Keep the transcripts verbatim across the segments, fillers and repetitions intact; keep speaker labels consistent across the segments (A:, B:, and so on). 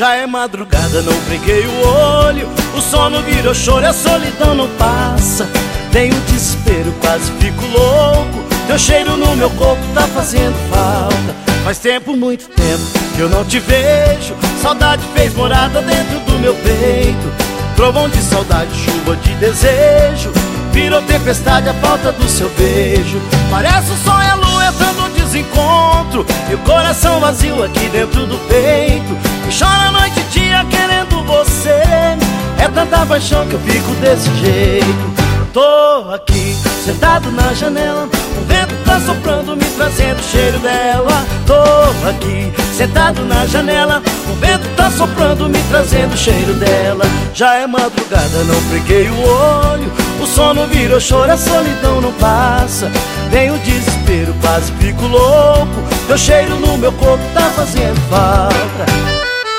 A: Já é madrugada, não preguei o olho, o sono virou choro e a solidão não passa. Tenho desespero, quase fico louco, teu cheiro no meu corpo tá fazendo falta. Faz tempo, muito tempo, que eu não te vejo, saudade fez morada dentro do meu peito. Trovão de saudade, chuva de desejo, virou tempestade a falta do seu beijo. Parece o sol e a lua entrando no desencontro, e o coração vazio aqui dentro do peito. E chora noite e dia querendo você, é tanta paixão que eu fico desse jeito. Tô aqui, sentado na janela, o vento tá soprando, me trazendo o cheiro dela. Tô aqui, sentado na janela, o vento tá soprando, me trazendo o cheiro dela. Já é madrugada, não preguei o olho, o sono virou choro, a solidão não passa. Tenho desespero, quase fico louco, teu cheiro no meu corpo tá fazendo falta.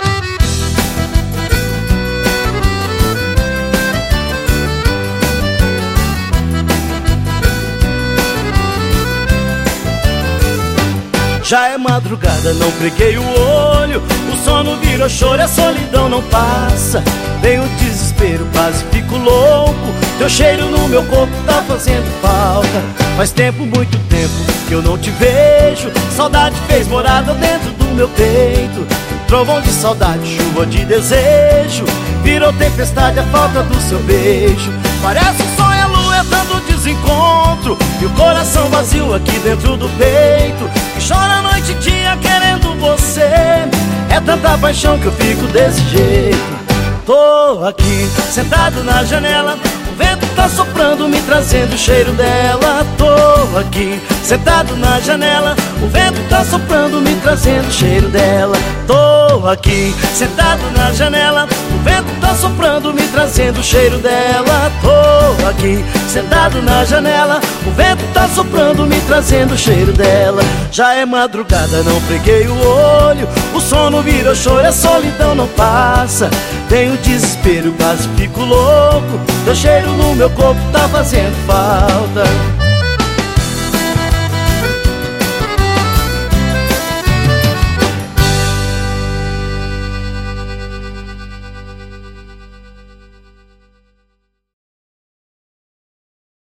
A: Já é madrugada, não preguei o olho, o sono virou choro e a solidão não passa. Tenho desespero, quase fico louco, teu cheiro no meu corpo tá fazendo falta. Faz tempo, muito tempo, que eu não te vejo, saudade fez morada dentro do meu peito. Trovão de saudade, chuva de desejo, virou tempestade a falta do seu beijo. Parece o sol e a lua entrando no desencontro, e o coração vazio aqui dentro do peito. E chora noite e dia querendo você, é tanta paixão que eu fico desse jeito. Tô aqui, sentado na janela, o vento tá soprando, me trazendo o cheiro dela. Tô aqui, sentado na janela, o vento tá soprando, me trazendo o cheiro dela. Tô aqui, sentado na janela, o vento tá soprando, me trazendo o cheiro dela. Tô aqui, sentado na janela, o vento tá soprando, me trazendo o cheiro dela. Já é madrugada, não preguei o olho, o sono virou choro, a solidão não passa. Tenho desespero, quase fico louco, teu cheiro no meu corpo tá fazendo falta.